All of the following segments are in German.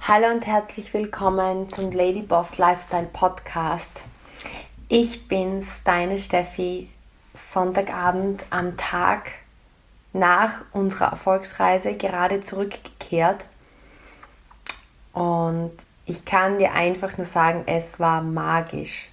Hallo und herzlich willkommen zum Ladyboss Lifestyle Podcast. Ich bin's, deine Steffi, Sonntagabend am Tag nach unserer Erfolgsreise gerade zurückgekehrt. Und ich kann dir einfach nur sagen, es war magisch.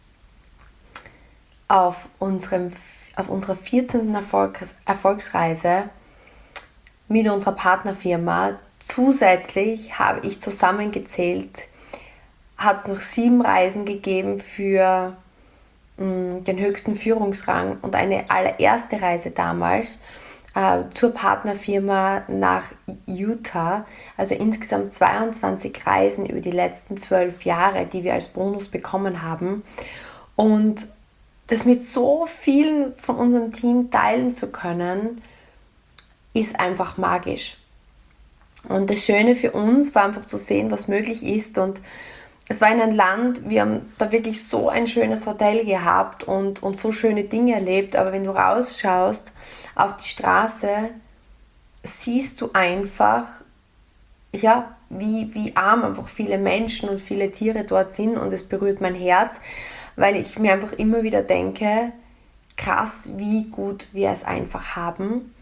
Auf unserer 14. Erfolgsreise mit unserer Partnerfirma. Zusätzlich habe ich zusammengezählt, hat es noch 7 Reisen gegeben für den höchsten Führungsrang und eine allererste Reise damals zur Partnerfirma nach Utah. Also insgesamt 22 Reisen über die letzten 12 Jahre, die wir als Bonus bekommen haben. Und das mit so vielen von unserem Team teilen zu können, ist einfach magisch. Und das Schöne für uns war einfach zu sehen, was möglich ist. Und es war in einem Land, wir haben da wirklich so ein schönes Hotel gehabt und so schöne Dinge erlebt. Aber wenn du rausschaust auf die Straße, siehst du einfach, ja, wie arm einfach viele Menschen und viele Tiere dort sind. Und es berührt mein Herz, weil ich mir einfach immer wieder denke, krass, wie gut wir es einfach haben.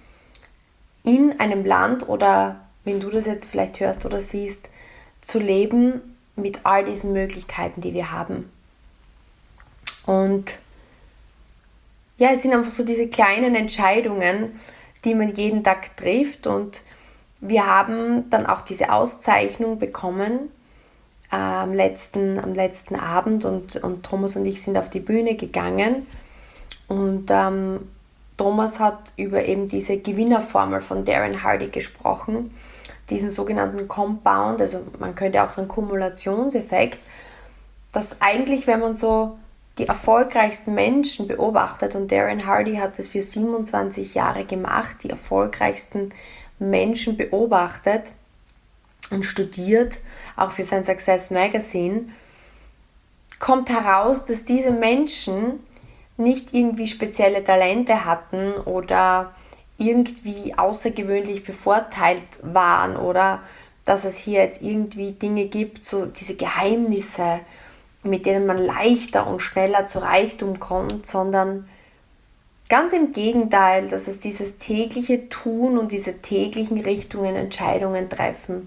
In einem Land oder wenn du das jetzt vielleicht hörst oder siehst, zu leben mit all diesen Möglichkeiten, die wir haben. Und ja, es sind einfach so diese kleinen Entscheidungen, die man jeden Tag trifft. Und wir haben dann auch diese Auszeichnung bekommen am letzten Abend und Thomas und ich sind auf die Bühne gegangen. Und Thomas hat über eben diese Gewinnerformel von Darren Hardy gesprochen, diesen sogenannten Compound, also man könnte auch sagen Kumulationseffekt, dass eigentlich, wenn man so die erfolgreichsten Menschen beobachtet, und Darren Hardy hat das für 27 Jahre gemacht, die erfolgreichsten Menschen beobachtet und studiert, auch für sein Success Magazine, kommt heraus, dass diese Menschen nicht irgendwie spezielle Talente hatten oder irgendwie außergewöhnlich bevorteilt waren oder dass es hier jetzt irgendwie Dinge gibt, so diese Geheimnisse, mit denen man leichter und schneller zu Reichtum kommt, sondern ganz im Gegenteil, dass es dieses tägliche Tun und diese täglichen Entscheidungen treffen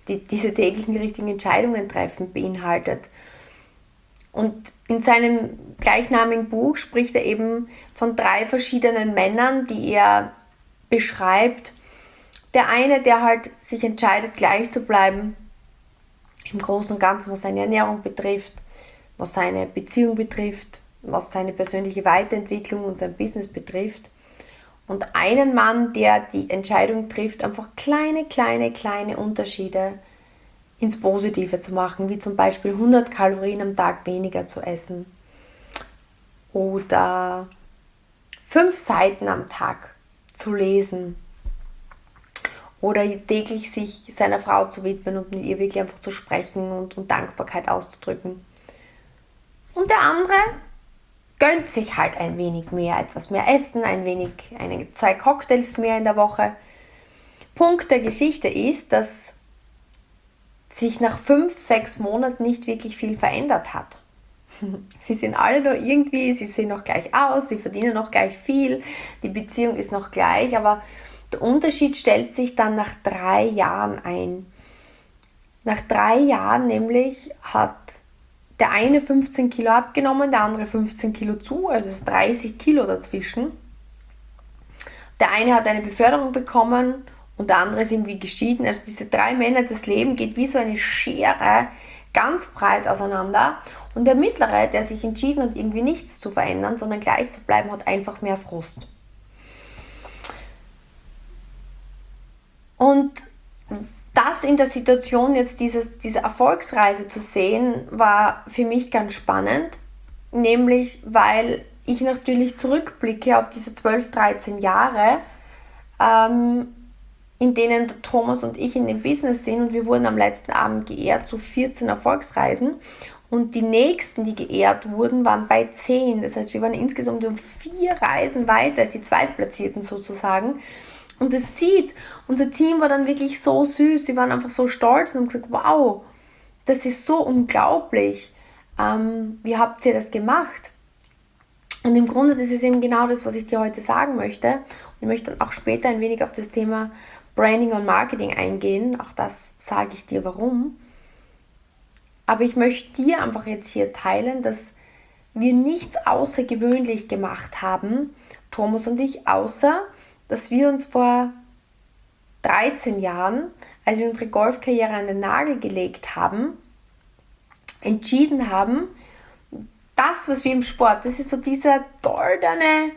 beinhaltet. Und in seinem gleichnamigen Buch spricht er eben von 3 verschiedenen Männern, die er beschreibt. Der eine, der halt sich entscheidet, gleich zu bleiben, im Großen und Ganzen, was seine Ernährung betrifft, was seine Beziehung betrifft, was seine persönliche Weiterentwicklung und sein Business betrifft. Und einen Mann, der die Entscheidung trifft, einfach kleine Unterschiede ins Positive zu machen, wie zum Beispiel 100 Kalorien am Tag weniger zu essen oder 5 Seiten am Tag zu lesen oder täglich sich seiner Frau zu widmen und mit ihr wirklich einfach zu sprechen und Dankbarkeit auszudrücken. Und der andere gönnt sich halt ein wenig mehr, etwas mehr Essen, 2 Cocktails mehr in der Woche. Punkt der Geschichte ist, dass sich nach 5, 6 Monaten nicht wirklich viel verändert hat. Sie sind alle nur irgendwie, sie sehen noch gleich aus, sie verdienen noch gleich viel, die Beziehung ist noch gleich, aber der Unterschied stellt sich dann nach 3 Jahren ein. Nach 3 Jahren nämlich hat der eine 15 Kilo abgenommen, der andere 15 Kilo zu, also es ist 30 Kilo dazwischen. Der eine hat eine Beförderung bekommen und der andere ist irgendwie geschieden. Also diese 3 Männer, das Leben geht wie so eine Schere ganz breit auseinander. Und der mittlere, der sich entschieden hat, irgendwie nichts zu verändern, sondern gleich zu bleiben, hat einfach mehr Frust. Und das in der Situation jetzt diese Erfolgsreise zu sehen, war für mich ganz spannend. Nämlich, weil ich natürlich zurückblicke auf diese 12, 13 Jahre, in denen Thomas und ich in dem Business sind, und wir wurden am letzten Abend geehrt zu 14 Erfolgsreisen und die nächsten, die geehrt wurden, waren bei 10. Das heißt, wir waren insgesamt um 4 Reisen weiter als die Zweitplatzierten sozusagen, Und unser Team war dann wirklich so süß, sie waren einfach so stolz und haben gesagt, wow, das ist so unglaublich, wie habt ihr das gemacht? Und im Grunde, das ist eben genau das, was ich dir heute sagen möchte. Und ich möchte dann auch später ein wenig auf das Thema Branding und Marketing eingehen, auch das sage ich dir warum. Aber ich möchte dir einfach jetzt hier teilen, dass wir nichts außergewöhnlich gemacht haben, Thomas und ich, außer dass wir uns vor 13 Jahren, als wir unsere Golfkarriere an den Nagel gelegt haben, entschieden haben, das, was wir im Sport, das ist so dieser goldene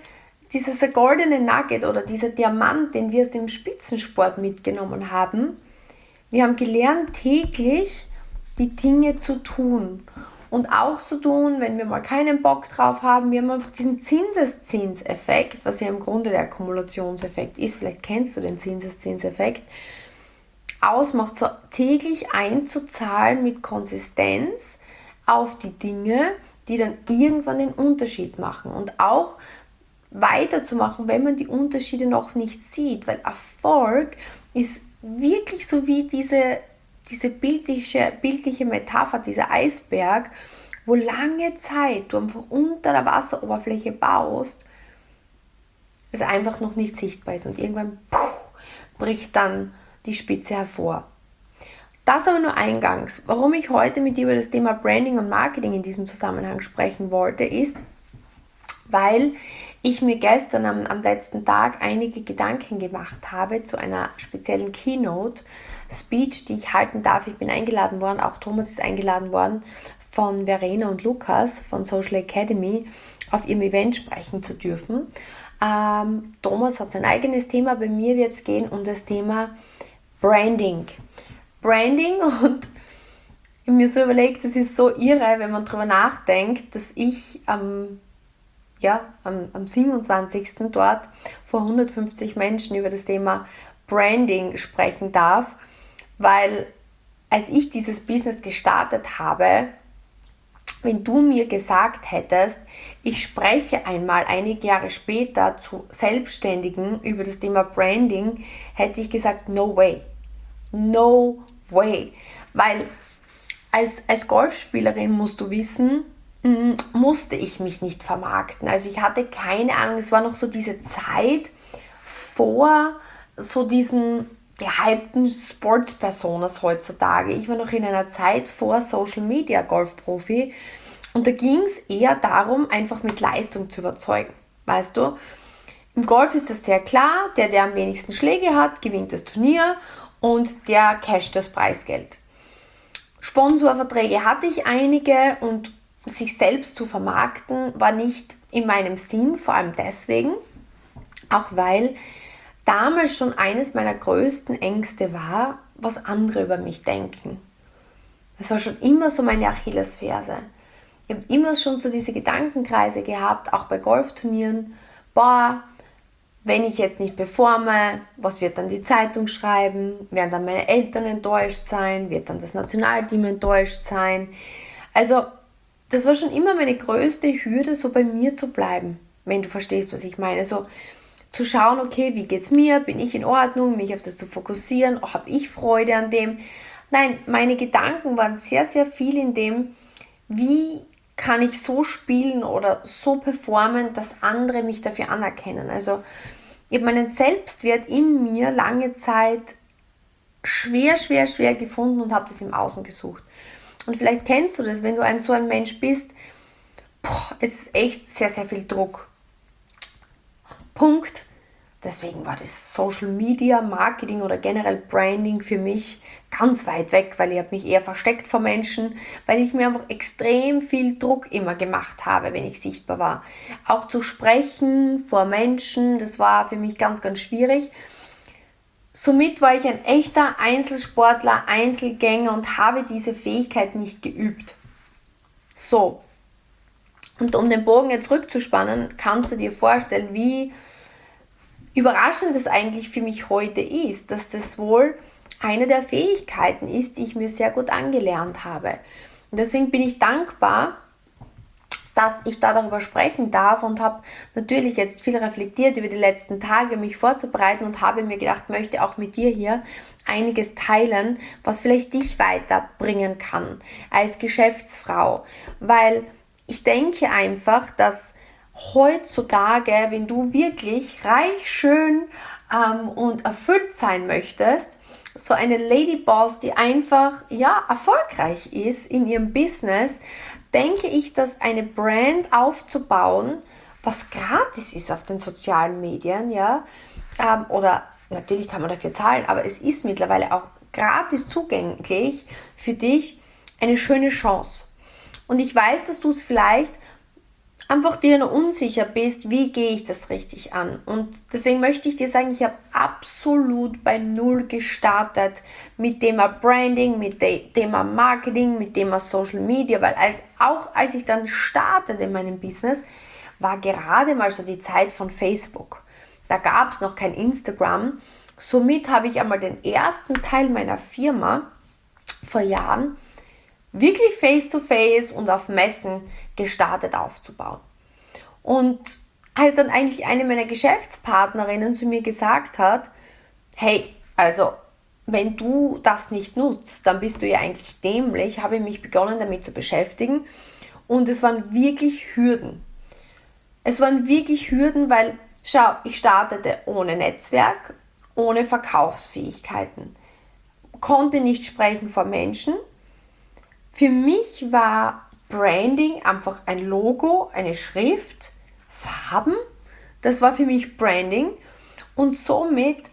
Nugget oder dieser Diamant, den wir aus dem Spitzensport mitgenommen haben. Wir haben gelernt, täglich die Dinge zu tun. Und auch zu tun, wenn wir mal keinen Bock drauf haben. Wir haben einfach diesen Zinseszinseffekt, was ja im Grunde der Akkumulationseffekt ist. Vielleicht kennst du den Zinseszinseffekt. Ausmacht, so täglich einzuzahlen mit Konsistenz auf die Dinge, die dann irgendwann den Unterschied machen. Und auch weiterzumachen, wenn man die Unterschiede noch nicht sieht. Weil Erfolg ist wirklich so wie diese bildliche Metapher, dieser Eisberg, wo lange Zeit du einfach unter der Wasseroberfläche baust, es einfach noch nicht sichtbar ist und irgendwann bricht dann die Spitze hervor. Das aber nur eingangs. Warum ich heute mit dir über das Thema Branding und Marketing in diesem Zusammenhang sprechen wollte, ist, weil ich mir gestern am letzten Tag einige Gedanken gemacht habe zu einer speziellen Keynote-Speech, die ich halten darf. Ich bin eingeladen worden, auch Thomas ist eingeladen worden, von Verena und Lukas von Social Academy auf ihrem Event sprechen zu dürfen. Thomas hat sein eigenes Thema, bei mir wird es gehen um das Thema Branding. Und ich habe mir so überlegt, das ist so irre, wenn man darüber nachdenkt, dass ich am 27. dort vor 150 Menschen über das Thema Branding sprechen darf, weil als ich dieses Business gestartet habe, wenn du mir gesagt hättest, ich spreche einmal einige Jahre später zu Selbstständigen über das Thema Branding, hätte ich gesagt, no way. No way. Weil als Golfspielerin musst du wissen, musste ich mich nicht vermarkten. Also ich hatte keine Ahnung, es war noch so diese Zeit vor so diesen gehypten Sportspersonas heutzutage. Ich war noch in einer Zeit vor Social Media Golfprofi und da ging es eher darum, einfach mit Leistung zu überzeugen. Weißt du, im Golf ist das sehr klar, der am wenigsten Schläge hat, gewinnt das Turnier und der casht das Preisgeld. Sponsorverträge hatte ich einige und sich selbst zu vermarkten war nicht in meinem Sinn, vor allem deswegen, auch weil damals schon eines meiner größten Ängste war, was andere über mich denken. Das war schon immer so meine Achillesferse. Ich habe immer schon so diese Gedankenkreise gehabt, auch bei Golfturnieren. Wenn ich jetzt nicht performe, was wird dann die Zeitung schreiben? Werden dann meine Eltern enttäuscht sein? Wird dann das Nationalteam enttäuscht sein? Also das war schon immer meine größte Hürde, so bei mir zu bleiben, wenn du verstehst, was ich meine. So zu schauen, okay, wie geht's mir? Bin ich in Ordnung? Mich auf das zu fokussieren? Habe ich Freude an dem? Nein, meine Gedanken waren sehr, sehr viel in dem, wie kann ich so spielen oder so performen, dass andere mich dafür anerkennen. Also ich habe meinen Selbstwert in mir lange Zeit schwer gefunden und habe das im Außen gesucht. Und vielleicht kennst du das, wenn du so ein Mensch bist, es ist echt sehr, sehr viel Druck. Punkt. Deswegen war das Social Media Marketing oder generell Branding für mich ganz weit weg, weil ich habe mich eher versteckt vor Menschen, weil ich mir einfach extrem viel Druck immer gemacht habe, wenn ich sichtbar war. Auch zu sprechen vor Menschen, das war für mich ganz, ganz schwierig. Somit war ich ein echter Einzelsportler, Einzelgänger und habe diese Fähigkeit nicht geübt. So, und um den Bogen jetzt rückzuspannen, kannst du dir vorstellen, wie überraschend es eigentlich für mich heute ist, dass das wohl eine der Fähigkeiten ist, die ich mir sehr gut angelernt habe. Und deswegen bin ich dankbar, dass ich da darüber sprechen darf und habe natürlich jetzt viel reflektiert über die letzten Tage, mich vorzubereiten und habe mir gedacht, möchte auch mit dir hier einiges teilen, was vielleicht dich weiterbringen kann als Geschäftsfrau, weil ich denke einfach, dass heutzutage, wenn du wirklich reich, schön und erfüllt sein möchtest, so eine Ladyboss, die einfach erfolgreich ist in ihrem Business, denke ich, dass eine Brand aufzubauen, was gratis ist auf den sozialen Medien, oder natürlich kann man dafür zahlen, aber es ist mittlerweile auch gratis zugänglich für dich eine schöne Chance. Und ich weiß, dass du es vielleicht einfach dir noch unsicher bist, wie gehe ich das richtig an. Und deswegen möchte ich dir sagen, ich habe absolut bei Null gestartet mit Thema Branding, mit Thema Marketing, mit Thema Social Media, weil als ich dann startete in meinem Business, war gerade mal so die Zeit von Facebook. Da gab es noch kein Instagram. Somit habe ich einmal den ersten Teil meiner Firma vor Jahren wirklich face-to-face und auf Messen gestartet aufzubauen. Und als dann eigentlich eine meiner Geschäftspartnerinnen zu mir gesagt hat, hey, also wenn du das nicht nutzt, dann bist du ja eigentlich dämlich, habe ich mich begonnen damit zu beschäftigen und es waren wirklich Hürden. Es waren wirklich Hürden, weil, schau, ich startete ohne Netzwerk, ohne Verkaufsfähigkeiten, konnte nicht sprechen vor Menschen. Für mich war Branding einfach ein Logo, eine Schrift, Farben. Das war für mich Branding und somit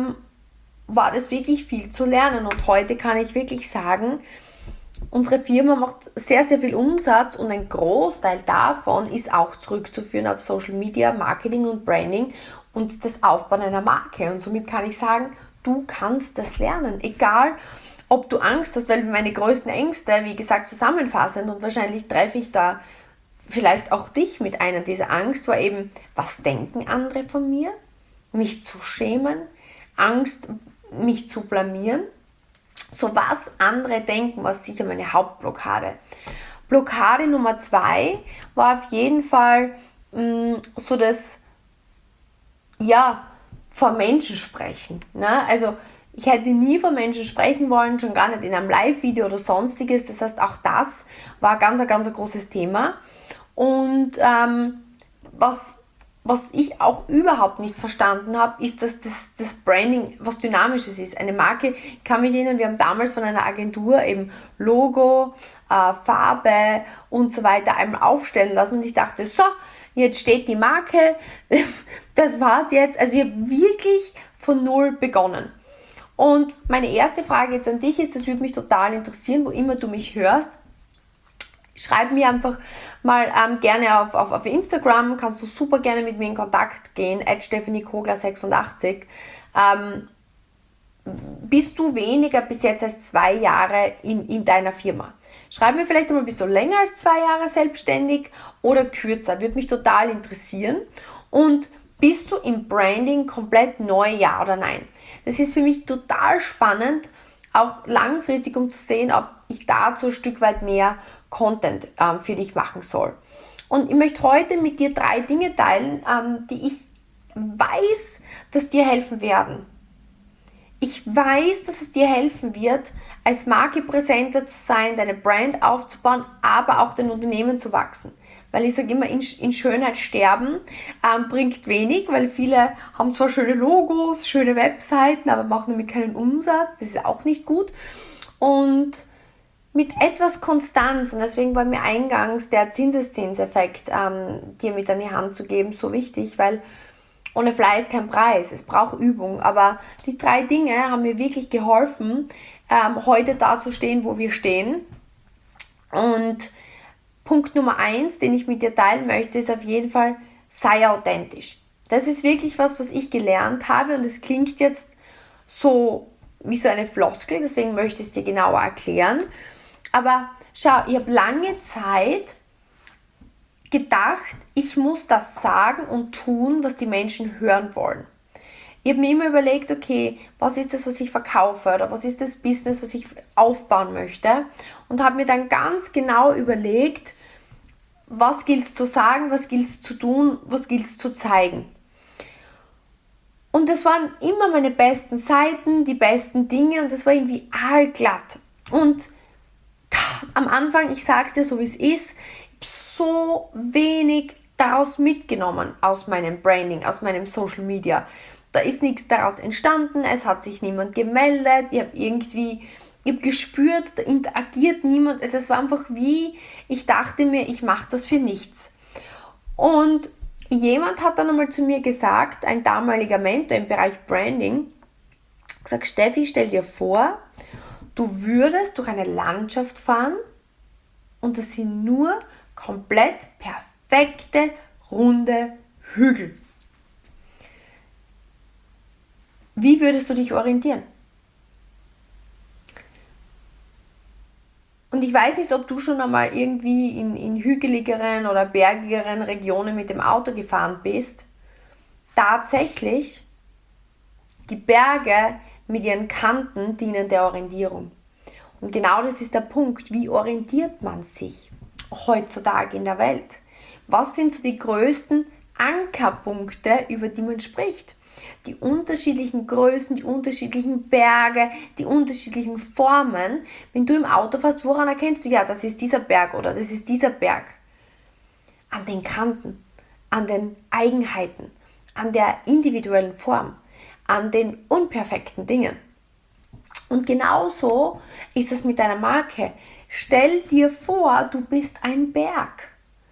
war das wirklich viel zu lernen. Und heute kann ich wirklich sagen, unsere Firma macht sehr, sehr viel Umsatz und ein Großteil davon ist auch zurückzuführen auf Social Media, Marketing und Branding und das Aufbauen einer Marke. Und somit kann ich sagen, du kannst das lernen, egal ob du Angst hast, weil meine größten Ängste, wie gesagt, zusammenfassend und wahrscheinlich treffe ich da vielleicht auch dich mit einer dieser Angst, war eben, was denken andere von mir? Mich zu schämen, Angst, mich zu blamieren. So was andere denken, war sicher meine Hauptblockade. Blockade Nummer 2 war auf jeden Fall so das, vor Menschen sprechen. Ne? Also ich hätte nie vor Menschen sprechen wollen, schon gar nicht in einem Live-Video oder sonstiges. Das heißt, auch das war ein ganz großes Thema. Und was ich auch überhaupt nicht verstanden habe, ist, dass das Branding was Dynamisches ist. Eine Marke, ich kann mich erinnern, wir haben damals von einer Agentur eben Logo, Farbe und so weiter einmal aufstellen lassen und ich dachte, so, jetzt steht die Marke, das war's jetzt. Also ich habe wirklich von Null begonnen. Und meine erste Frage jetzt an dich ist, das würde mich total interessieren, wo immer du mich hörst. Schreib mir einfach mal gerne auf Instagram, kannst du super gerne mit mir in Kontakt gehen, @stephaniekogler86. Bist du weniger bis jetzt als 2 Jahre in deiner Firma? Schreib mir vielleicht einmal, bist du länger als 2 Jahre selbstständig oder kürzer? Würde mich total interessieren. Und bist du im Branding komplett neu, ja oder nein? Das ist für mich total spannend, auch langfristig, um zu sehen, ob ich dazu ein Stück weit mehr Content für dich machen soll. Und ich möchte heute mit dir 3 Dinge teilen, die ich weiß, dass dir helfen werden. Ich weiß, dass es dir helfen wird, als Marke präsenter zu sein, deine Brand aufzubauen, aber auch dein Unternehmen zu wachsen. Weil ich sage immer, in Schönheit sterben bringt wenig, weil viele haben zwar schöne Logos, schöne Webseiten, aber machen damit keinen Umsatz. Das ist auch nicht gut. Und mit etwas Konstanz, und deswegen war mir eingangs der Zinseszinseffekt, dir mit an die Hand zu geben, so wichtig, weil ohne Fleiß kein Preis, es braucht Übung. Aber die 3 Dinge haben mir wirklich geholfen, heute da zu stehen, wo wir stehen. Und Punkt Nummer 1, den ich mit dir teilen möchte, ist auf jeden Fall, sei authentisch. Das ist wirklich was ich gelernt habe und es klingt jetzt so wie so eine Floskel, deswegen möchte ich es dir genauer erklären. Aber schau, ich habe lange Zeit gedacht, ich muss das sagen und tun, was die Menschen hören wollen. Ich habe mir immer überlegt, okay, was ist das, was ich verkaufe oder was ist das Business, was ich aufbauen möchte und habe mir dann ganz genau überlegt, was gilt es zu sagen, was gilt es zu tun, was gilt es zu zeigen. Und das waren immer meine besten Seiten, die besten Dinge und das war irgendwie allglatt. Und am Anfang, ich sag's dir so wie es ist, so wenig daraus mitgenommen aus meinem Branding, aus meinem Social Media. Da ist nichts daraus entstanden, es hat sich niemand gemeldet, ich habe gespürt, da interagiert niemand. Es war einfach wie, ich dachte mir, ich mache das für nichts. Und jemand hat dann einmal zu mir gesagt, ein damaliger Mentor im Bereich Branding, gesagt, Steffi, stell dir vor, du würdest durch eine Landschaft fahren und das sind nur komplett perfekte, runde Hügel. Wie würdest du dich orientieren? Und ich weiß nicht, ob du schon einmal irgendwie in hügeligeren oder bergigeren Regionen mit dem Auto gefahren bist. Tatsächlich, die Berge mit ihren Kanten dienen der Orientierung. Und genau das ist der Punkt. Wie orientiert man sich heutzutage in der Welt? Was sind so die größten Ankerpunkte, über die man spricht? Die unterschiedlichen Größen, die unterschiedlichen Berge, die unterschiedlichen Formen. Wenn du im Auto fährst, woran erkennst du, ja, das ist dieser Berg oder das ist dieser Berg? An den Kanten, an den Eigenheiten, an der individuellen Form, an den unperfekten Dingen. Und genauso ist es mit deiner Marke. Stell dir vor, du bist ein Berg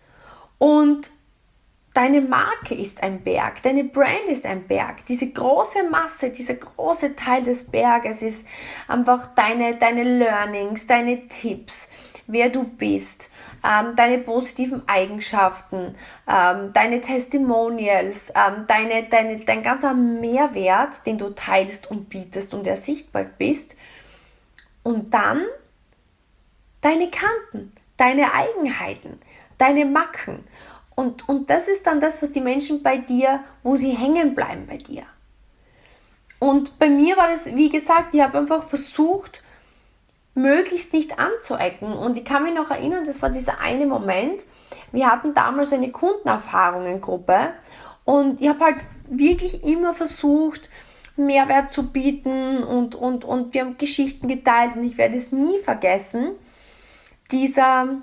und deine Marke ist ein Berg, deine Brand ist ein Berg. Diese große Masse, dieser große Teil des Berges ist einfach deine Learnings, deine Tipps, wer du bist, deine positiven Eigenschaften, deine Testimonials, dein ganzer Mehrwert, den du teilst und bietest und der sichtbar bist. Und dann deine Kanten, deine Eigenheiten, deine Macken. Und das ist dann das, was die Menschen bei dir, wo sie hängen bleiben bei dir. Und bei mir war das, wie gesagt, ich habe einfach versucht, möglichst nicht anzuecken. Und ich kann mich noch erinnern, das war dieser eine Moment, wir hatten damals eine Kundenerfahrungen-Gruppe und ich habe halt wirklich immer versucht, Mehrwert zu bieten und wir haben Geschichten geteilt und ich werde es nie vergessen, diese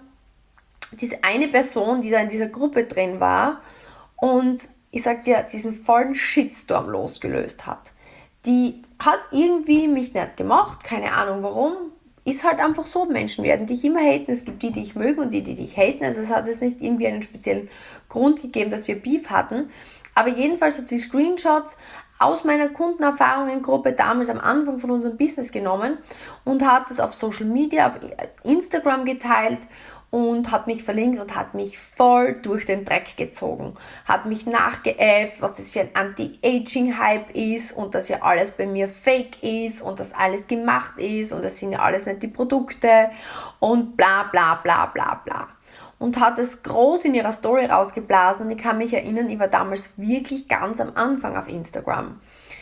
eine Person, die da in dieser Gruppe drin war und ich sag dir, diesen vollen Shitstorm losgelöst hat. Die hat irgendwie mich nicht gemocht, keine Ahnung warum. Ist halt einfach so, Menschen werden dich immer haten, es gibt die dich mögen und die dich haten, also es hat jetzt nicht irgendwie einen speziellen Grund gegeben, dass wir Beef hatten, aber jedenfalls hat sie Screenshots aus meiner Kundenerfahrungen-Gruppe damals am Anfang von unserem Business genommen und hat es auf Social Media, auf Instagram geteilt und hat mich verlinkt und hat mich voll durch den Dreck gezogen. Hat mich nachgeäfft, was das für ein Anti-Aging-Hype ist und dass ja alles bei mir fake ist und dass alles gemacht ist und das sind ja alles nicht die Produkte und bla bla bla bla bla. Und hat es groß in ihrer Story rausgeblasen und ich kann mich erinnern, ich war damals wirklich ganz am Anfang auf Instagram.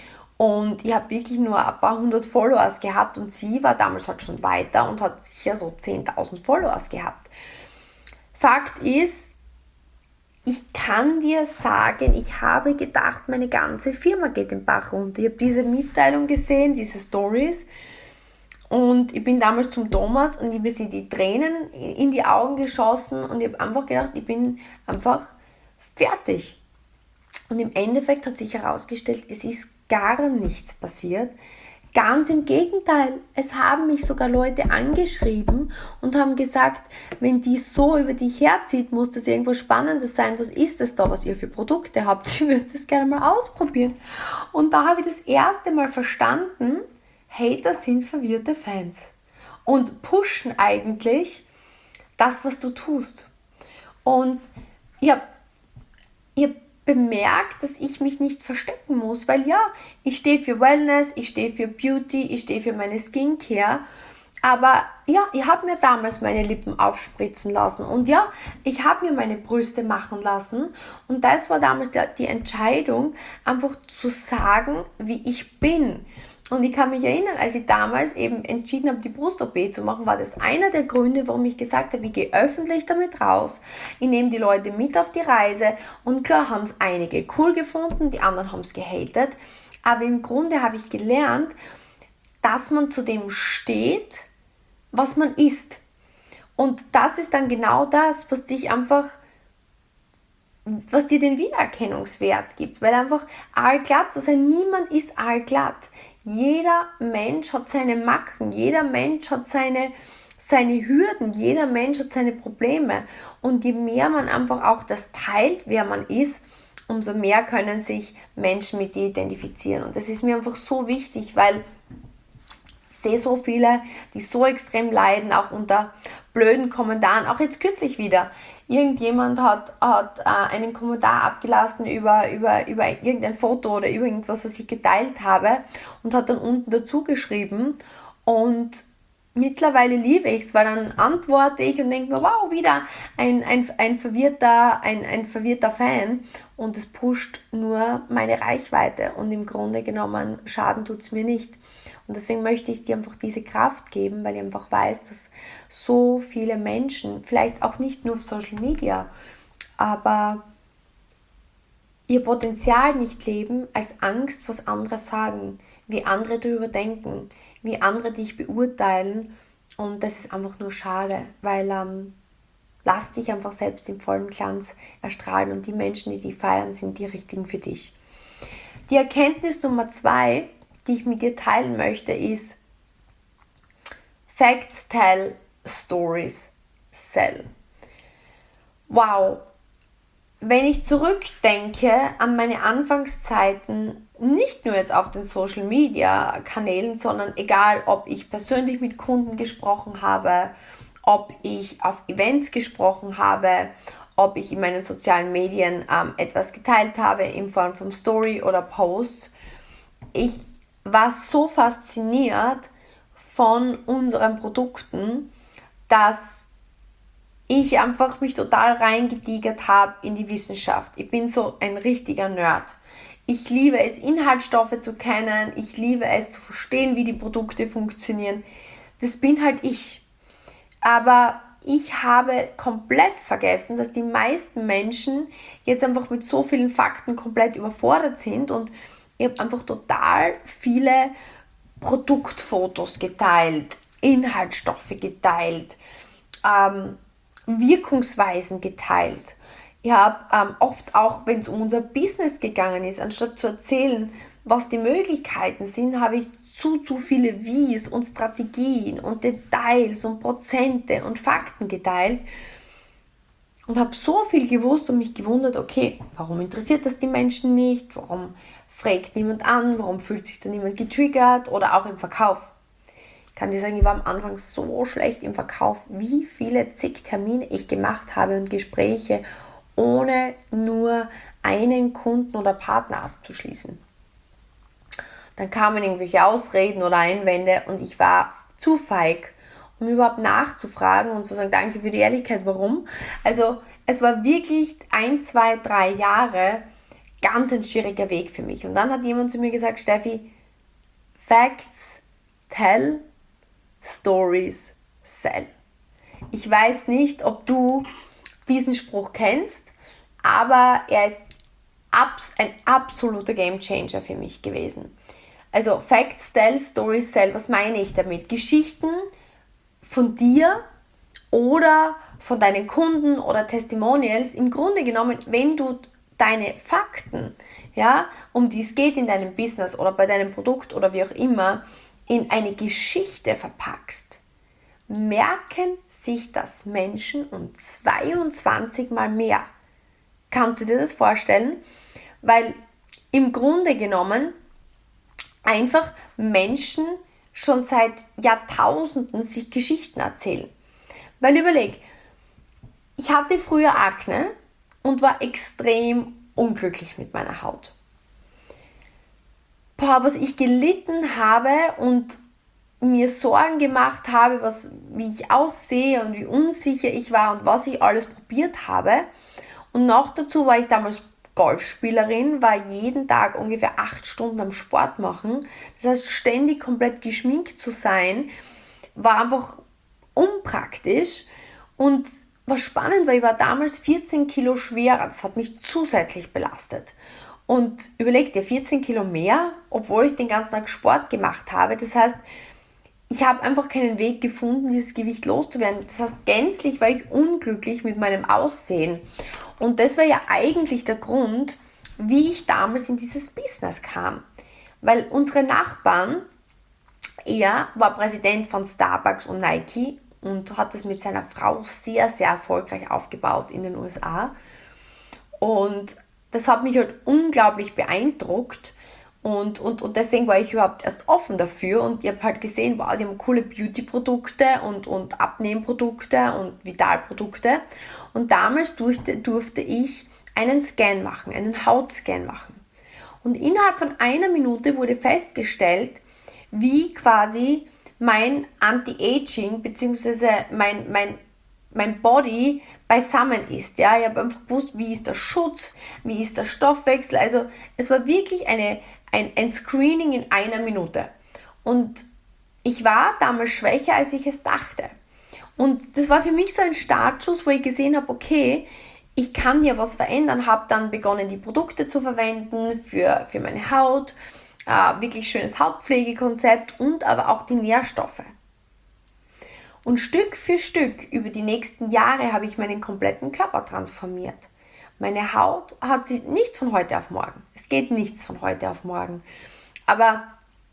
Und ich habe wirklich nur ein paar hundert Followers gehabt und sie war damals halt schon weiter und hat sicher so 10.000 Followers gehabt. Fakt ist, ich kann dir sagen, ich habe gedacht, meine ganze Firma geht den Bach runter. Ich habe diese Mitteilung gesehen, diese Stories und ich bin damals zum Thomas und mir sind die Tränen in die Augen geschossen und ich habe einfach gedacht, ich bin einfach fertig. Und im Endeffekt hat sich herausgestellt, es ist gar nichts passiert. Ganz im Gegenteil, es haben mich sogar Leute angeschrieben und haben gesagt, wenn die so über dich herzieht, muss das irgendwas Spannendes sein. Was ist das da, was ihr für Produkte habt? Ich würde das gerne mal ausprobieren. Und da habe ich das erste Mal verstanden, Hater sind verwirrte Fans und pushen eigentlich das, was du tust. Und ich habe bemerkt, dass ich mich nicht verstecken muss, weil ja, ich stehe für Wellness, ich stehe für Beauty, ich stehe für meine Skincare, aber ja, ich habe mir damals meine Lippen aufspritzen lassen und ja, ich habe mir meine Brüste machen lassen und das war damals die Entscheidung, einfach zu sagen, wie ich bin. Und ich kann mich erinnern, als ich damals eben entschieden habe, die Brust-OP zu machen, war das einer der Gründe, warum ich gesagt habe, ich gehe öffentlich damit raus. Ich nehme die Leute mit auf die Reise. Und klar haben es einige cool gefunden, die anderen haben es gehatet. Aber im Grunde habe ich gelernt, dass man zu dem steht, was man ist. Und das ist dann genau das, was dir den Wiedererkennungswert gibt. Weil einfach allglatt zu sein, niemand ist allglatt. Jeder Mensch hat seine Macken, jeder Mensch hat seine Hürden, jeder Mensch hat seine Probleme. Und je mehr man einfach auch das teilt, wer man ist, umso mehr können sich Menschen mit dir identifizieren. Und das ist mir einfach so wichtig, weil ich sehe so viele, die so extrem leiden, auch unter blöden Kommentaren, auch jetzt kürzlich wieder. Irgendjemand hat einen Kommentar abgelassen über irgendein Foto oder über irgendwas, was ich geteilt habe und hat dann unten dazu geschrieben und mittlerweile liebe ich es, weil dann antworte ich und denke mir, wow, wieder ein verwirrter Fan und es pusht nur meine Reichweite und im Grunde genommen Schaden tut es mir nicht. Und deswegen möchte ich dir einfach diese Kraft geben, weil ich einfach weiß, dass so viele Menschen, vielleicht auch nicht nur auf Social Media, aber ihr Potenzial nicht leben als Angst, was andere sagen, wie andere darüber denken, wie andere dich beurteilen. Und das ist einfach nur schade, weil lass dich einfach selbst im vollen Glanz erstrahlen und die Menschen, die dich feiern, sind die richtigen für dich. Die Erkenntnis Nummer 2, die ich mit dir teilen möchte, ist Facts tell, Stories sell. Wow, wenn ich zurückdenke an meine Anfangszeiten, nicht nur jetzt auf den Social Media Kanälen, sondern egal, ob ich persönlich mit Kunden gesprochen habe, ob ich auf Events gesprochen habe, ob ich in meinen sozialen Medien etwas geteilt habe in Form von Story oder Posts. Ich war so fasziniert von unseren Produkten, dass ich einfach mich total reingetigert habe in die Wissenschaft. Ich bin so ein richtiger Nerd. Ich liebe es, Inhaltsstoffe zu kennen. Ich liebe es, zu verstehen, wie die Produkte funktionieren. Das bin halt ich. Aber ich habe komplett vergessen, dass die meisten Menschen jetzt einfach mit so vielen Fakten komplett überfordert sind und ich habe einfach total viele Produktfotos geteilt, Inhaltsstoffe geteilt, Wirkungsweisen geteilt. Ich habe oft auch, wenn es um unser Business gegangen ist, anstatt zu erzählen, was die Möglichkeiten sind, habe ich zu viele Wies und Strategien und Details und Prozente und Fakten geteilt und habe so viel gewusst und mich gewundert, okay, warum interessiert das die Menschen nicht, warum fragt niemand an, warum fühlt sich da niemand getriggert oder auch im Verkauf. Ich kann dir sagen, ich war am Anfang so schlecht im Verkauf, wie viele zig Termine ich gemacht habe und Gespräche, ohne nur einen Kunden oder Partner abzuschließen. Dann kamen irgendwelche Ausreden oder Einwände und ich war zu feig, um überhaupt nachzufragen und zu sagen, danke für die Ehrlichkeit, warum. Also es war wirklich 1, 2, 3 Jahre ganz ein schwieriger Weg für mich. Und dann hat jemand zu mir gesagt, Steffi, Facts tell, Stories sell. Ich weiß nicht, ob du diesen Spruch kennst, aber er ist ein absoluter Gamechanger für mich gewesen. Also Facts tell, Stories sell, was meine ich damit? Geschichten von dir oder von deinen Kunden oder Testimonials. Im Grunde genommen, wenn du deine Fakten, ja, um die es geht in deinem Business oder bei deinem Produkt oder wie auch immer, in eine Geschichte verpackst, merken sich das Menschen um 22 Mal mehr. Kannst du dir das vorstellen? Weil im Grunde genommen einfach Menschen schon seit Jahrtausenden sich Geschichten erzählen. Weil überleg, ich hatte früher Akne und war extrem unglücklich mit meiner Haut. Was ich gelitten habe und mir Sorgen gemacht habe, wie ich aussehe und wie unsicher ich war und was ich alles probiert habe. Und noch dazu war ich damals Golfspielerin, war jeden Tag ungefähr 8 Stunden am Sport machen. Das heißt, ständig komplett geschminkt zu sein, war einfach unpraktisch. Und was spannend war, ich war damals 14 Kilo schwerer. Das hat mich zusätzlich belastet. Und überleg dir, 14 Kilo mehr, obwohl ich den ganzen Tag Sport gemacht habe. Das heißt, ich habe einfach keinen Weg gefunden, dieses Gewicht loszuwerden. Das heißt, gänzlich war ich unglücklich mit meinem Aussehen. Und das war ja eigentlich der Grund, wie ich damals in dieses Business kam. Weil unsere Nachbarn, er war Präsident von Starbucks und Nike und hat es mit seiner Frau sehr, sehr erfolgreich aufgebaut in den USA. Und das hat mich halt unglaublich beeindruckt und deswegen war ich überhaupt erst offen dafür und ich habe halt gesehen, wow, die haben coole Beauty-Produkte und Abnehmprodukte und Vitalprodukte und damals durfte ich einen Scan machen, einen Hautscan machen. Und innerhalb von einer Minute wurde festgestellt, wie quasi mein Anti-Aging bzw. mein Body beisammen ist. Ja? Ich habe einfach gewusst, wie ist der Schutz, wie ist der Stoffwechsel. Also es war wirklich ein Screening in einer Minute. Und ich war damals schwächer, als ich es dachte. Und das war für mich so ein Startschuss, wo ich gesehen habe, okay, ich kann hier was verändern, habe dann begonnen, die Produkte zu verwenden für meine Haut, wirklich schönes Hautpflegekonzept und aber auch die Nährstoffe. Und Stück für Stück über die nächsten Jahre habe ich meinen kompletten Körper transformiert. Meine Haut hat sich nicht von heute auf morgen. Es geht nichts von heute auf morgen. Aber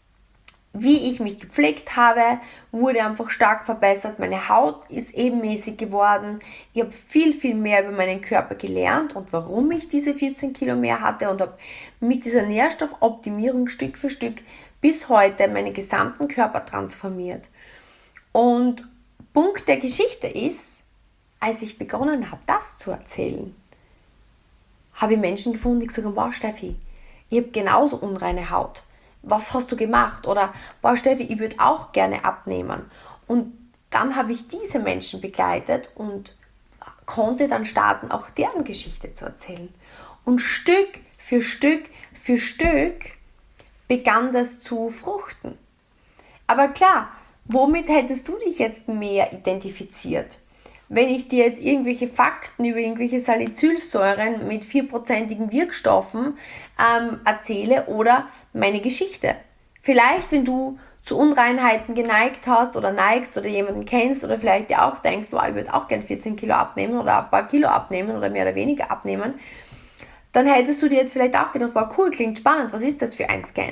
wie ich mich gepflegt habe, wurde einfach stark verbessert. Meine Haut ist ebenmäßig geworden. Ich habe viel, viel mehr über meinen Körper gelernt und warum ich diese 14 Kilo mehr hatte und habe mit dieser Nährstoffoptimierung Stück für Stück bis heute meinen gesamten Körper transformiert. Und Punkt der Geschichte ist, als ich begonnen habe, das zu erzählen, habe ich Menschen gefunden, die gesagt haben, wow Steffi, ich habe genauso unreine Haut. Was hast du gemacht? Oder, boah Steffi, ich würde auch gerne abnehmen. Und dann habe ich diese Menschen begleitet und konnte dann starten, auch deren Geschichte zu erzählen. Und Stück für Stück für Stück begann das zu fruchten. Aber klar, womit hättest du dich jetzt mehr identifiziert? Wenn ich dir jetzt irgendwelche Fakten über irgendwelche Salicylsäuren mit 4%igen Wirkstoffen erzähle oder meine Geschichte. Vielleicht, wenn du zu Unreinheiten geneigt hast oder neigst oder jemanden kennst oder vielleicht dir auch denkst, wow, ich würde auch gern 14 Kilo abnehmen oder ein paar Kilo abnehmen oder mehr oder weniger abnehmen, dann hättest du dir jetzt vielleicht auch gedacht, wow, cool, klingt spannend, was ist das für ein Scan?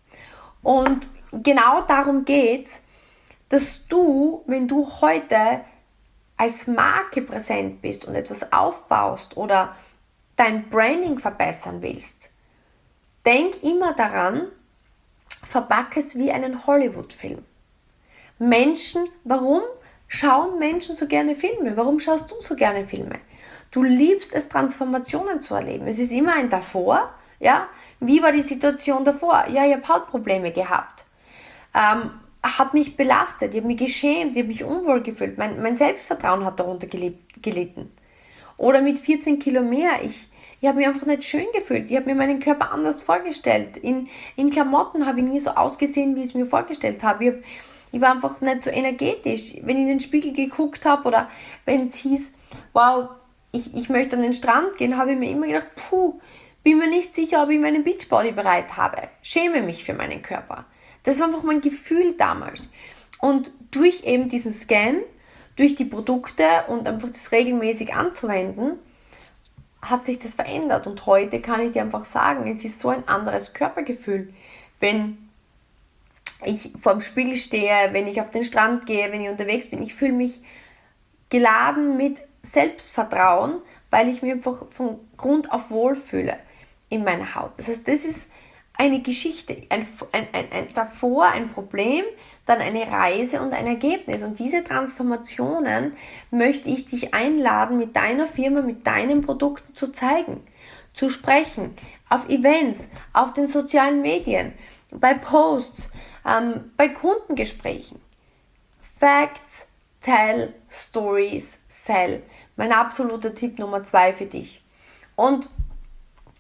Und genau darum geht's, dass du, wenn du heute als Marke präsent bist und etwas aufbaust oder dein Branding verbessern willst, denk immer daran, verpacke es wie einen Hollywood-Film. Warum schauen Menschen so gerne Filme? Warum schaust du so gerne Filme? Du liebst es, Transformationen zu erleben. Es ist immer ein Davor, ja? Wie war die Situation davor? Ja, ich habe Hautprobleme gehabt. Hat mich belastet, ich habe mich geschämt, ich habe mich unwohl gefühlt, mein Selbstvertrauen hat darunter gelitten. Oder mit 14 Kilo mehr, ich habe mich einfach nicht schön gefühlt, ich habe mir meinen Körper anders vorgestellt. In Klamotten habe ich nie so ausgesehen, wie ich es mir vorgestellt habe. Ich war einfach nicht so energetisch. Wenn ich in den Spiegel geguckt habe oder wenn es hieß, wow, ich möchte an den Strand gehen, habe ich mir immer gedacht, bin mir nicht sicher, ob ich meinen Beachbody bereit habe. Schäme mich für meinen Körper. Das war einfach mein Gefühl damals. Und durch eben diesen Scan, durch die Produkte und einfach das regelmäßig anzuwenden, hat sich das verändert. Und heute kann ich dir einfach sagen, es ist so ein anderes Körpergefühl. Wenn ich vor dem Spiegel stehe, wenn ich auf den Strand gehe, wenn ich unterwegs bin, ich fühle mich geladen mit Selbstvertrauen, weil ich mich einfach von Grund auf wohlfühle in meiner Haut. Das heißt, das ist eine Geschichte, ein davor ein Problem, dann eine Reise und ein Ergebnis. Und diese Transformationen möchte ich dich einladen, mit deiner Firma, mit deinen Produkten zu zeigen, zu sprechen, auf Events, auf den sozialen Medien, bei Posts, bei Kundengesprächen. Facts, tell, Stories, sell. Mein absoluter Tipp Nummer 2 für dich. Und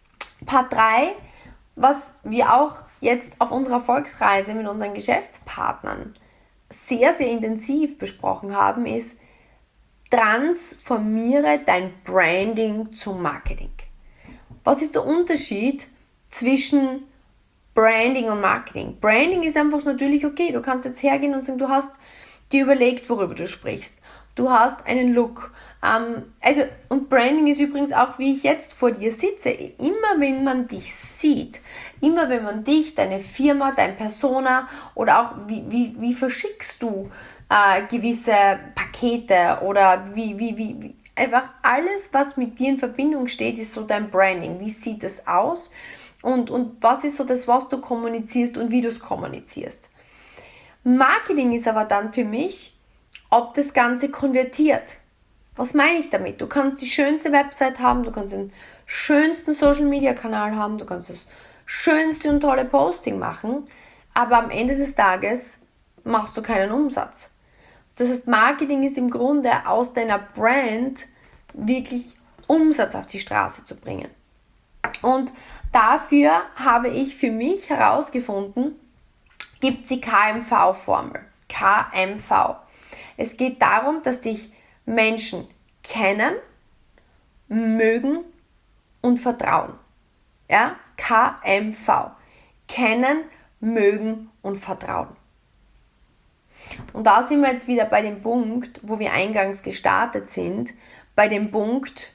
Part 3, was wir auch jetzt auf unserer Erfolgsreise mit unseren Geschäftspartnern sehr, sehr intensiv besprochen haben, ist: Transformiere dein Branding zum Marketing. Was ist der Unterschied zwischen Branding und Marketing? Branding ist einfach natürlich okay. Du kannst jetzt hergehen und sagen, du hast dir überlegt, worüber du sprichst. Du hast einen Look. Und Branding ist übrigens auch, wie ich jetzt vor dir sitze. Immer wenn man dich sieht, immer wenn man dich, deine Firma, dein Persona oder auch wie verschickst du gewisse Pakete oder wie einfach alles, was mit dir in Verbindung steht, ist so dein Branding. Wie sieht es aus und was ist so das, was du kommunizierst und wie du es kommunizierst. Marketing ist aber dann für mich, ob das Ganze konvertiert. Was meine ich damit? Du kannst die schönste Website haben, du kannst den schönsten Social-Media-Kanal haben, du kannst das schönste und tolle Posting machen, aber am Ende des Tages machst du keinen Umsatz. Das heißt, Marketing ist im Grunde, aus deiner Brand wirklich Umsatz auf die Straße zu bringen. Und dafür habe ich für mich herausgefunden, gibt es die KMV-Formel. KMV. Es geht darum, dass dich Menschen kennen, mögen und vertrauen. Ja? KMV. Kennen, mögen und vertrauen. Und da sind wir jetzt wieder bei dem Punkt, wo wir eingangs gestartet sind, bei dem Punkt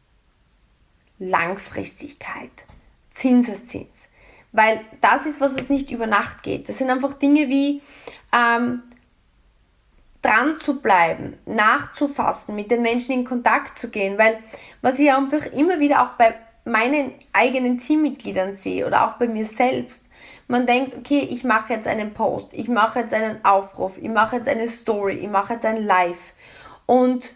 Langfristigkeit, Zinseszins. Weil das ist was nicht über Nacht geht. Das sind einfach Dinge wie dran zu bleiben, nachzufassen, mit den Menschen in Kontakt zu gehen. Weil was ich einfach immer wieder auch bei meinen eigenen Teammitgliedern sehe oder auch bei mir selbst, man denkt, okay, ich mache jetzt einen Post, ich mache jetzt einen Aufruf, ich mache jetzt eine Story, ich mache jetzt ein Live und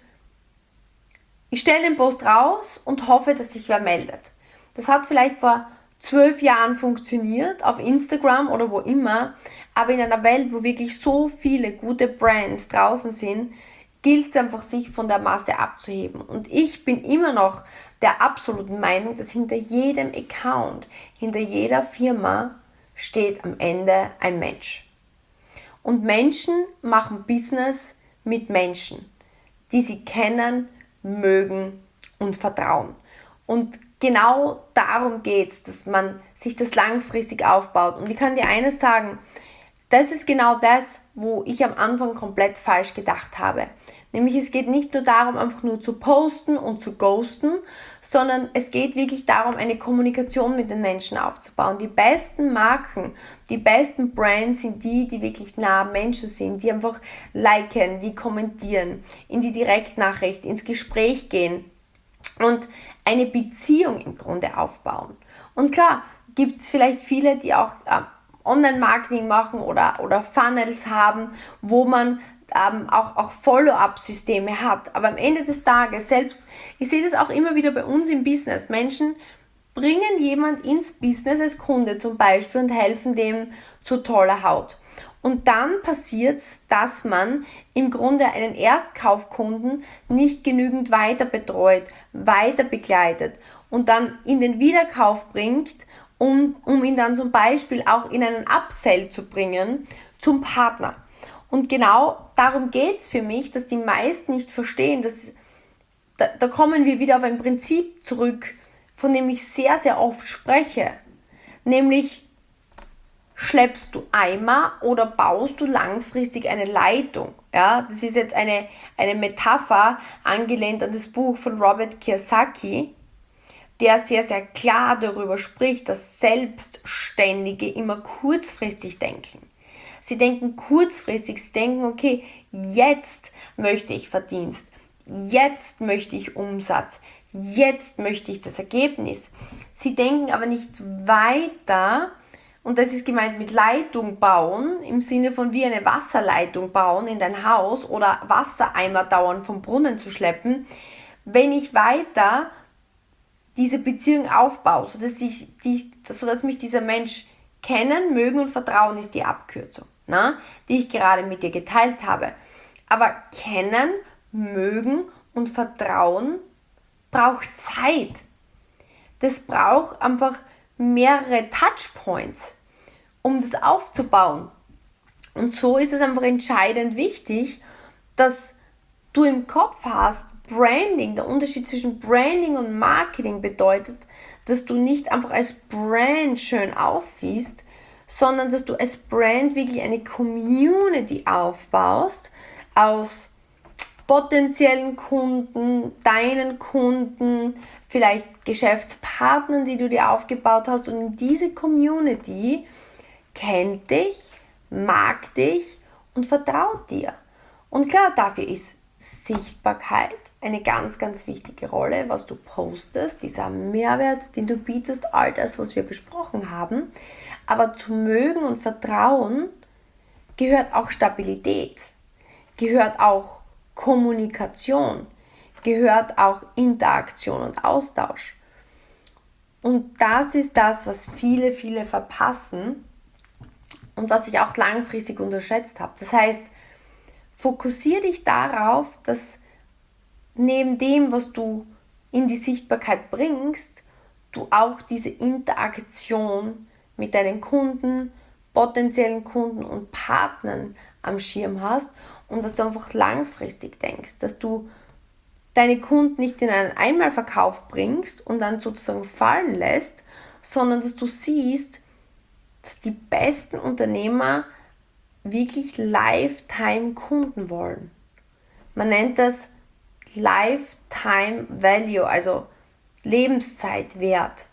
ich stelle den Post raus und hoffe, dass sich wer meldet. Das hat vielleicht vor 12 Jahren funktioniert, auf Instagram oder wo immer, aber in einer Welt, wo wirklich so viele gute Brands draußen sind, gilt es einfach, sich von der Masse abzuheben. Und ich bin immer noch der absoluten Meinung, dass hinter jedem Account, hinter jeder Firma steht am Ende ein Mensch. Und Menschen machen Business mit Menschen, die sie kennen, mögen und vertrauen. Und genau darum geht es, dass man sich das langfristig aufbaut. Und ich kann dir eines sagen, das ist genau das, wo ich am Anfang komplett falsch gedacht habe. Nämlich es geht nicht nur darum, einfach nur zu posten und zu ghosten, sondern es geht wirklich darum, eine Kommunikation mit den Menschen aufzubauen. Die besten Marken, die besten Brands sind die, die wirklich nah am Menschen sind, die einfach liken, die kommentieren, in die Direktnachricht, ins Gespräch gehen und eine Beziehung im Grunde aufbauen. Und klar, gibt es vielleicht viele, die auch Online-Marketing machen oder Funnels haben, wo man auch Follow-up-Systeme hat. Aber am Ende des Tages, selbst, ich sehe das auch immer wieder bei uns im Business, Menschen bringen jemand ins Business als Kunde zum Beispiel und helfen dem zu toller Haut. Und dann passiert es, dass man im Grunde einen Erstkaufkunden nicht genügend weiter betreut, weiter begleitet und dann in den Wiederkauf bringt, um ihn dann zum Beispiel auch in einen Upsell zu bringen zum Partner. Und genau darum geht es für mich, dass die meisten nicht verstehen, dass da kommen wir wieder auf ein Prinzip zurück, von dem ich sehr, sehr oft spreche. Nämlich, schleppst du Eimer oder baust du langfristig eine Leitung? Ja, das ist jetzt eine Metapher angelehnt an das Buch von Robert Kiyosaki, der sehr, sehr klar darüber spricht, dass Selbstständige immer kurzfristig denken. Sie denken kurzfristig, sie denken, okay, jetzt möchte ich Verdienst, jetzt möchte ich Umsatz, jetzt möchte ich das Ergebnis. Sie denken aber nicht weiter, und das ist gemeint mit Leitung bauen, im Sinne von wie eine Wasserleitung bauen in dein Haus oder Wassereimer dauernd vom Brunnen zu schleppen, wenn ich weiter diese Beziehung aufbaue, sodass mich dieser Mensch kennen, mögen und vertrauen, ist die Abkürzung, die ich gerade mit dir geteilt habe. Aber kennen, mögen und vertrauen braucht Zeit. das braucht einfach mehrere Touchpoints, um das aufzubauen. Und so ist es einfach entscheidend wichtig, dass du im Kopf hast, Branding, der Unterschied zwischen Branding und Marketing bedeutet, dass du nicht einfach als Brand schön aussiehst, sondern dass du als Brand wirklich eine Community aufbaust aus potenziellen Kunden, deinen Kunden, vielleicht Geschäftspartnern, die du dir aufgebaut hast. Und in diese Community kennt dich, mag dich und vertraut dir. Und klar, dafür ist Sichtbarkeit eine ganz, ganz wichtige Rolle, was du postest, dieser Mehrwert, den du bietest, all das, was wir besprochen haben. Aber zu mögen und vertrauen gehört auch Stabilität, gehört auch Kommunikation, gehört auch Interaktion und Austausch. Und das ist das, was viele, viele verpassen und was ich auch langfristig unterschätzt habe. Das heißt, fokussiere dich darauf, dass neben dem, was du in die Sichtbarkeit bringst, du auch diese Interaktion mit deinen Kunden, potenziellen Kunden und Partnern am Schirm hast und dass du einfach langfristig denkst, dass du deine Kunden nicht in einen Einmalverkauf bringst und dann sozusagen fallen lässt, sondern dass du siehst, dass die besten Unternehmer wirklich Lifetime-Kunden wollen. Man nennt das Lifetime Value, also Lebenszeitwert.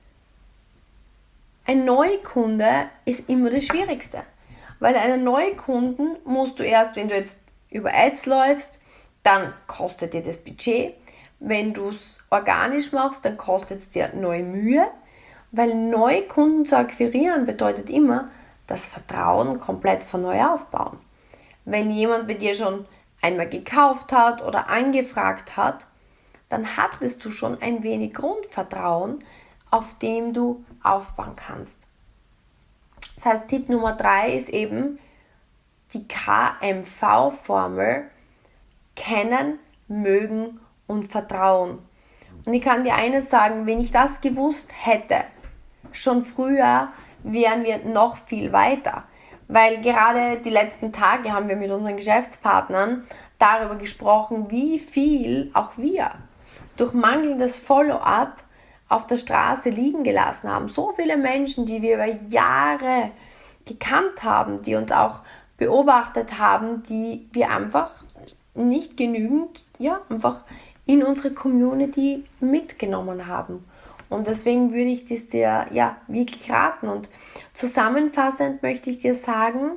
Ein Neukunde ist immer das Schwierigste, weil einen Neukunden musst du erst, wenn du jetzt über Ads läufst, dann kostet dir das Budget. Wenn du es organisch machst, dann kostet es dir neue Mühe, weil Neukunden zu akquirieren bedeutet immer, das Vertrauen komplett von neu aufbauen. Wenn jemand bei dir schon einmal gekauft hat oder angefragt hat, dann hattest du schon ein wenig Grundvertrauen, auf dem du aufbauen kannst. Das heißt, Tipp Nummer 3 ist eben die KMV-Formel: kennen, mögen und vertrauen. Und ich kann dir eines sagen, wenn ich das gewusst hätte, schon früher, wären wir noch viel weiter. Weil gerade die letzten Tage haben wir mit unseren Geschäftspartnern darüber gesprochen, wie viel auch wir durch mangelndes Follow-up auf der Straße liegen gelassen haben. So viele Menschen, die wir über Jahre gekannt haben, die uns auch beobachtet haben, die wir einfach nicht genügend, einfach in unsere Community mitgenommen haben. Und deswegen würde ich das dir wirklich raten. Und zusammenfassend möchte ich dir sagen,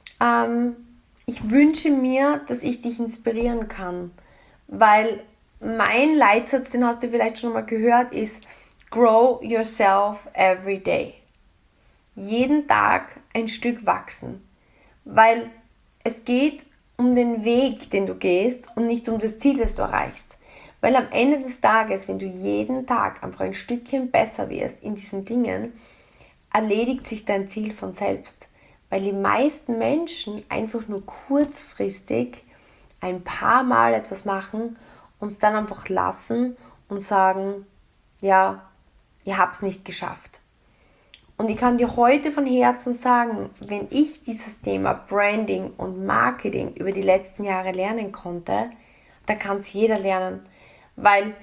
ich wünsche mir, dass ich dich inspirieren kann. Weil mein Leitsatz, den hast du vielleicht schon mal gehört, ist: Grow yourself every day. Jeden Tag ein Stück wachsen. Weil es geht um den Weg, den du gehst und nicht um das Ziel, das du erreichst. Weil am Ende des Tages, wenn du jeden Tag einfach ein Stückchen besser wirst in diesen Dingen, erledigt sich dein Ziel von selbst. Weil die meisten Menschen einfach nur kurzfristig ein paar Mal etwas machen und es dann einfach lassen und sagen, ja, ihr habt es nicht geschafft. Und ich kann dir heute von Herzen sagen, wenn ich dieses Thema Branding und Marketing über die letzten Jahre lernen konnte, dann kann es jeder lernen. Weil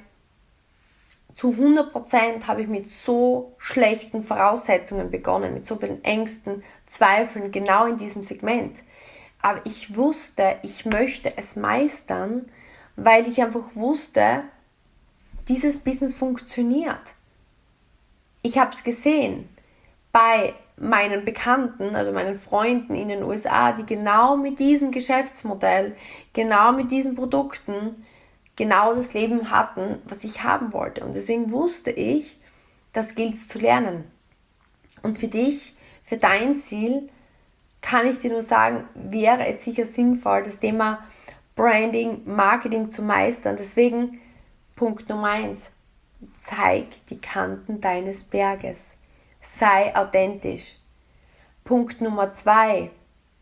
zu 100% habe ich mit so schlechten Voraussetzungen begonnen, mit so vielen Ängsten, Zweifeln, genau in diesem Segment. Aber ich wusste, ich möchte es meistern, weil ich einfach wusste, dieses Business funktioniert. Ich habe es gesehen bei meinen Bekannten, also meinen Freunden in den USA, die genau mit diesem Geschäftsmodell, genau mit diesen Produkten, genau das Leben hatten, was ich haben wollte. Und deswegen wusste ich, das gilt es zu lernen. Und für dich, für dein Ziel, kann ich dir nur sagen, wäre es sicher sinnvoll, das Thema Branding, Marketing zu meistern. Deswegen Punkt Nummer 1, zeig die Kanten deines Berges. Sei authentisch. Punkt Nummer 2,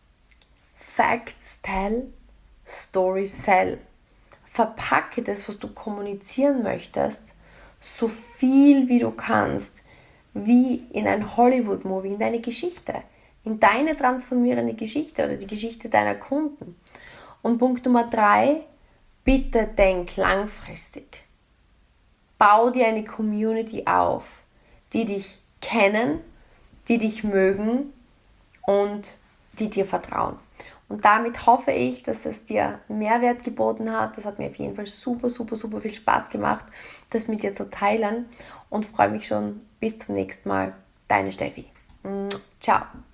Facts tell, Stories sell. Verpacke das, was du kommunizieren möchtest, so viel wie du kannst, wie in ein Hollywood-Movie, in deine Geschichte, in deine transformierende Geschichte oder die Geschichte deiner Kunden. Und Punkt Nummer 3, bitte denk langfristig. Bau dir eine Community auf, die dich kennen, die dich mögen und die dir vertrauen. Und damit hoffe ich, dass es dir Mehrwert geboten hat. Das hat mir auf jeden Fall super, super, super viel Spaß gemacht, das mit dir zu teilen und freue mich schon bis zum nächsten Mal. Deine Steffi. Ciao.